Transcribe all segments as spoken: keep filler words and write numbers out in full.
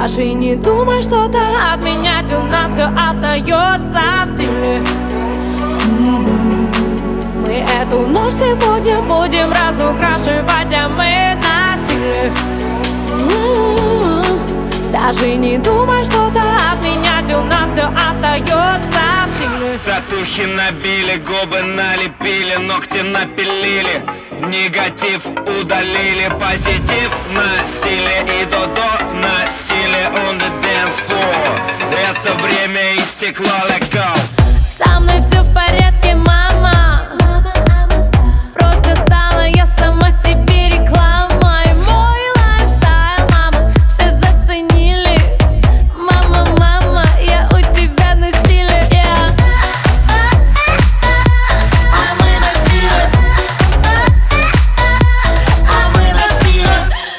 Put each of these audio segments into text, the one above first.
Даже не думай что-то отменять, у нас все остается в силе. Мы эту ночь сегодня будем разукрашивать, а мы на стиле. Даже не думай что-то отменять, у нас все остается в силе. Татухи набили, губы налепили, ногти напилили, негатив удалили, позитив на стиле и до-до на стиле on the dance floor. Это время истекло, let go. Со мной все в порядке, мама. Просто стала я сама себе рекламой. Мой лайфстайл, мама, все заценили. Мама, мама, я у тебя на стиле, yeah. А мы на стиле. А мы на стиле.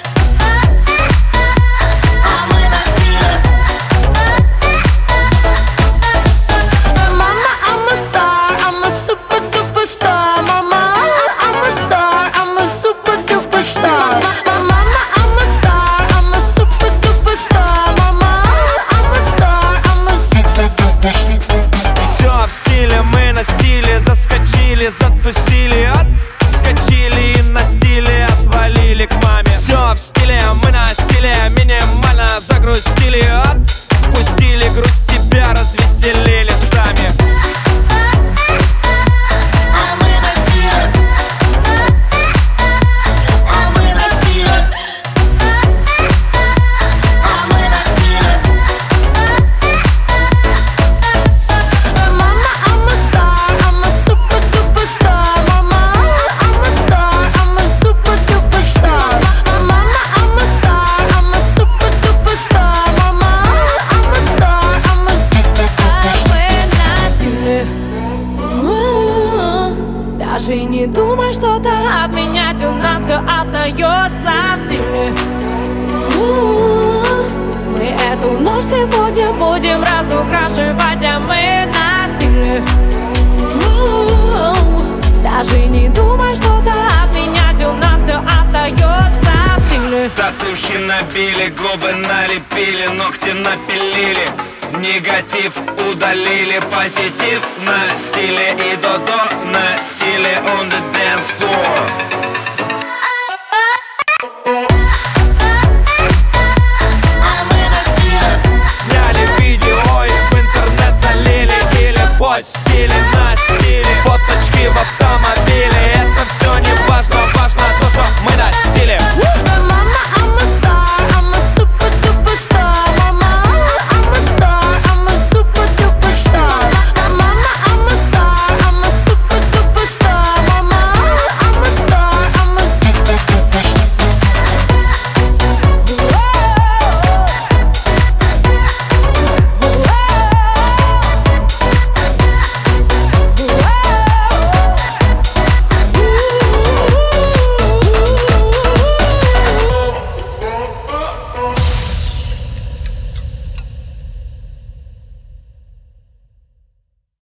А мы на стиле. Mama, I'm a star, I'm a super duper star. Mama, I'm a star, I'm a super duper star. Mama, I'm a star, I'm a super duper star. Mama, I'm a star, I'm a super duper star. Все в стиле, мы на стиле, заскочили, затусили, отскочили и на стиле отвалили к маме. Все в стиле, мы на стиле, минимально загрустили, отпустили грусть, себя развеселили сами. А мы на стиле. А мы на стиле. А мы на стиле. Mama, I'm a star, I'm a super duper star. Mama, I'm a star, I'm a super duper star. Mama, I'm a star, I'm a super duper star. Mama, I'm a star, I'm a super duper star. Даже не думай что-то отменять, у нас все остается в силе. Мы эту ночь сегодня будем разукрашивать, а мы на стиле. Даже не думай что-то отменять, у нас все остается в силе. Татухи набили, губы налепили, ногти напилили, негатив удалили, позитив на стиле и до-до на стиле on the dance floor. А мы на стиле. Сняли видео и в интернет залили или постили.